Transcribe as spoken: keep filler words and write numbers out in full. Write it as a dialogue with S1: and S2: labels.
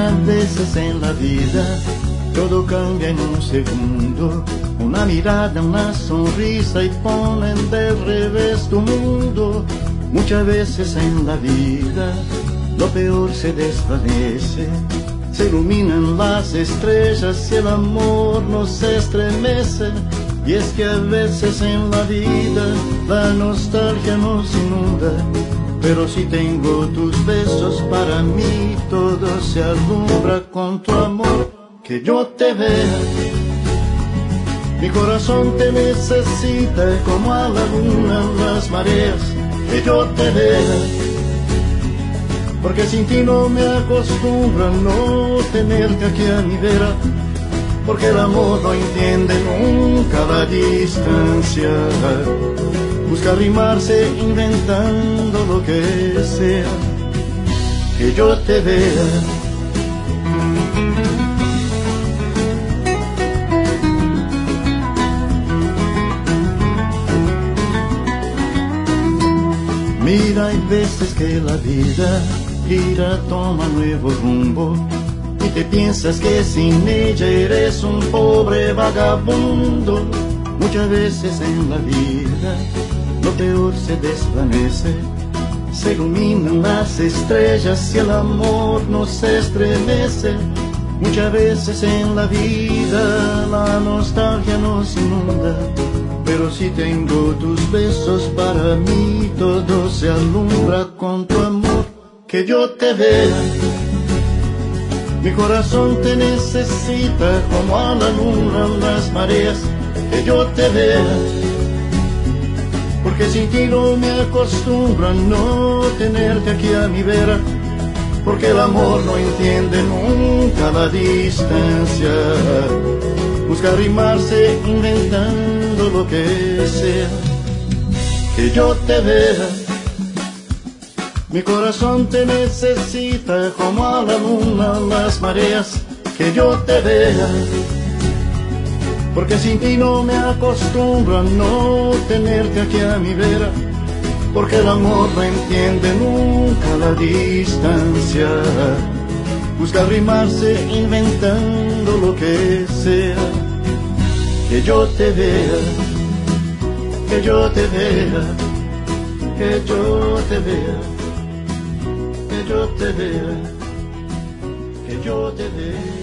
S1: Mira, a veces en la vida todo cambia en un segundo. Una mirada, una sonrisa y ponen de revés tu mundo. Muchas veces en la vida lo peor se desvanece, se iluminan las estrellas y el amor nos estremece. Y es que a veces en la vida la nostalgia nos inunda, pero si tengo tus besos para mí todo se alumbra con tu amor. Que yo te vea, mi corazón te necesita como a la luna las mareas. Que yo te vea, porque sin ti no me acostumbro a no tenerte aquí a mi vera. Porque el amor no entiende nunca la distancia, busca rimarse inventando lo que sea. Que yo te vea, mira, hay veces que la vida gira, toma nuevo rumbo, y te piensas que sin ella eres un pobre vagabundo. Muchas veces en la vida lo peor se desvanece, se iluminan las estrellas y el amor nos estremece. Muchas veces en la vida la nostalgia nos inunda, pero si tengo tus besos para mí todo se alumbra con tu amor. Que yo te vea, mi corazón te necesita como a la luna las mareas. Que yo te vea, porque sin ti no me acostumbro a no tenerte aquí a mi vera. Porque el amor no entiende nunca la distancia, busca rimarse inventando lo que sea. Que yo te vea, mi corazón te necesita como a la luna las mareas. Que yo te vea, porque sin ti no me acostumbro a no tenerte aquí a mi vera. Porque el amor no entiende nunca la distancia, busca rimarse inventando lo que sea. Que yo te vea, que yo te vea, que yo te vea, que yo te vea, que yo te vea.